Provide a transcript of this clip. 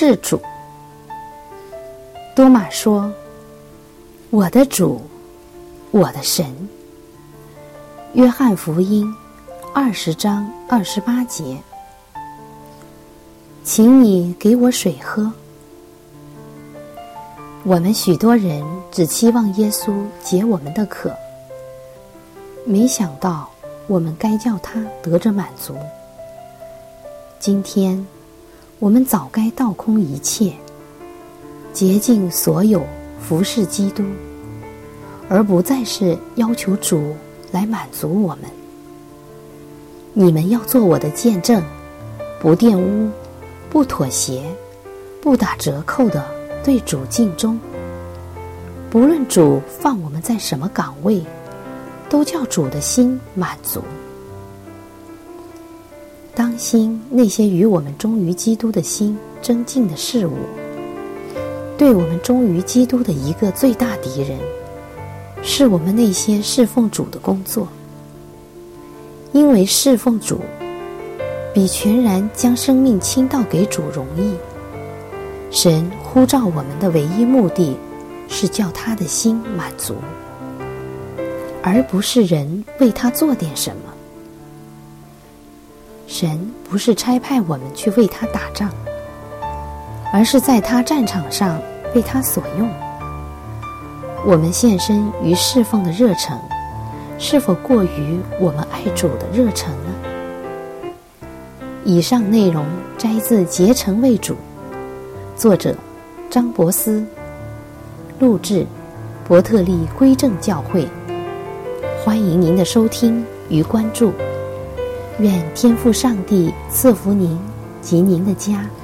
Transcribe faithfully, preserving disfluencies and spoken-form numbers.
是主。多马说：我的主，我的神。约翰福音二十章二十八节，请你给我水喝。我们许多人只期望耶稣解我们的渴，没想到我们该叫他得着满足。今天我们早该倒空一切，竭尽所有服侍基督，而不再是要求主来满足我们。你们要做我的见证，不玷污，不妥协，不打折扣的对主尽忠。不论主放我们在什么岗位，都叫主的心满足。当心那些与我们忠于基督的心争竞的事物，对我们忠于基督的一个最大敌人，是我们那些侍奉主的工作。因为侍奉主比全然将生命倾倒给主容易。神呼召我们的唯一目的是叫他的心满足，而不是人为他做点什么。神不是差派我们去为他打仗，而是在他战场上为他所用。我们献身于侍奉的热诚，是否过于我们爱主的热诚呢？以上内容摘自《竭诚为主》，作者张伯斯，录制伯特利归正教会。欢迎您的收听与关注，愿天父上帝赐福您及您的家。